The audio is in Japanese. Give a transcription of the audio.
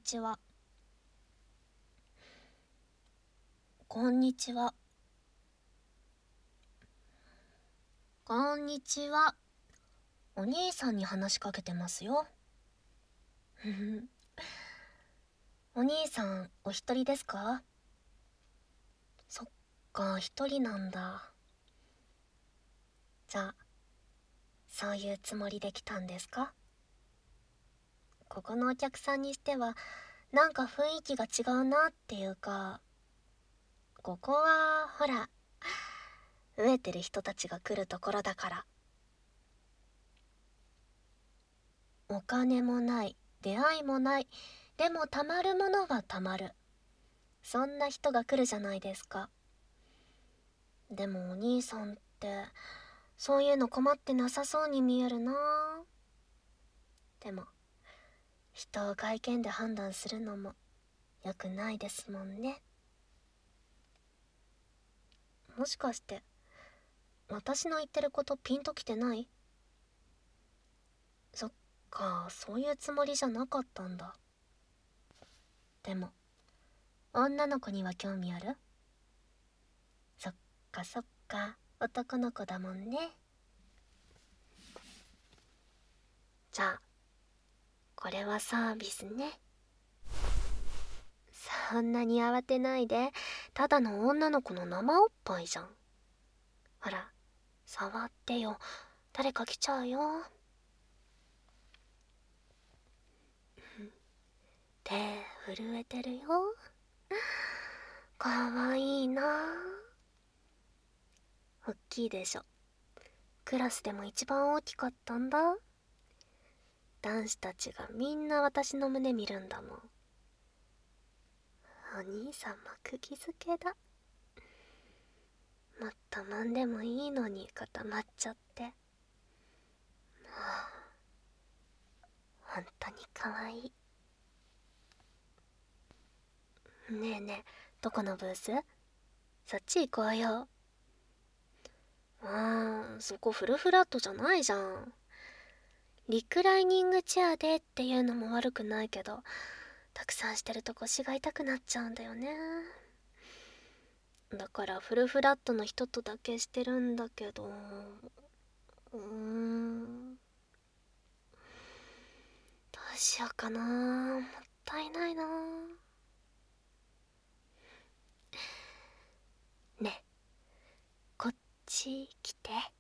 ちは。こんにちは。こんにちは。お兄さんに話しかけてますよ。お兄さん、お一人ですか？そっか、一人なんだ。じゃあ、そういうつもりで来たんですか？ここのお客さんにしては、なんか雰囲気が違うなっていうか、ここは、ほら、飢えてる人たちが来るところだから。お金もない、出会いもない、でもたまるものはたまる。そんな人が来るじゃないですか。でもお兄さんって、そういうの困ってなさそうに見えるな。でも、人を外見で判断するのも良くないですもんね。もしかして、私の言ってることピンときてない？そっか、そういうつもりじゃなかったんだ。でも、女の子には興味ある？そっかそっか、男の子だもんね。じゃあ、これはサービスね。そんなに慌てないで、ただの女の子の生おっぱいじゃん。ほら、触ってよ。誰か来ちゃうよ。手震えてるよ。かわいいな。おっきいでしょ。クラスでも一番大きかったんだ。男子たちがみんな私の胸見るんだもん。お兄さんも釘付けだ。もっと揉んでもいいのに固まっちゃって。ほんとにかわいい。ねえねえ、どこのブース？そっち行こうよ。そこフルフラットじゃないじゃん。リクライニングチェアでっていうのも悪くないけど、たくさんしてると腰が痛くなっちゃうんだよね。だからフルフラットの人とだけしてるんだけど、どうしようかな。もったいないな。ねえ、こっち来て。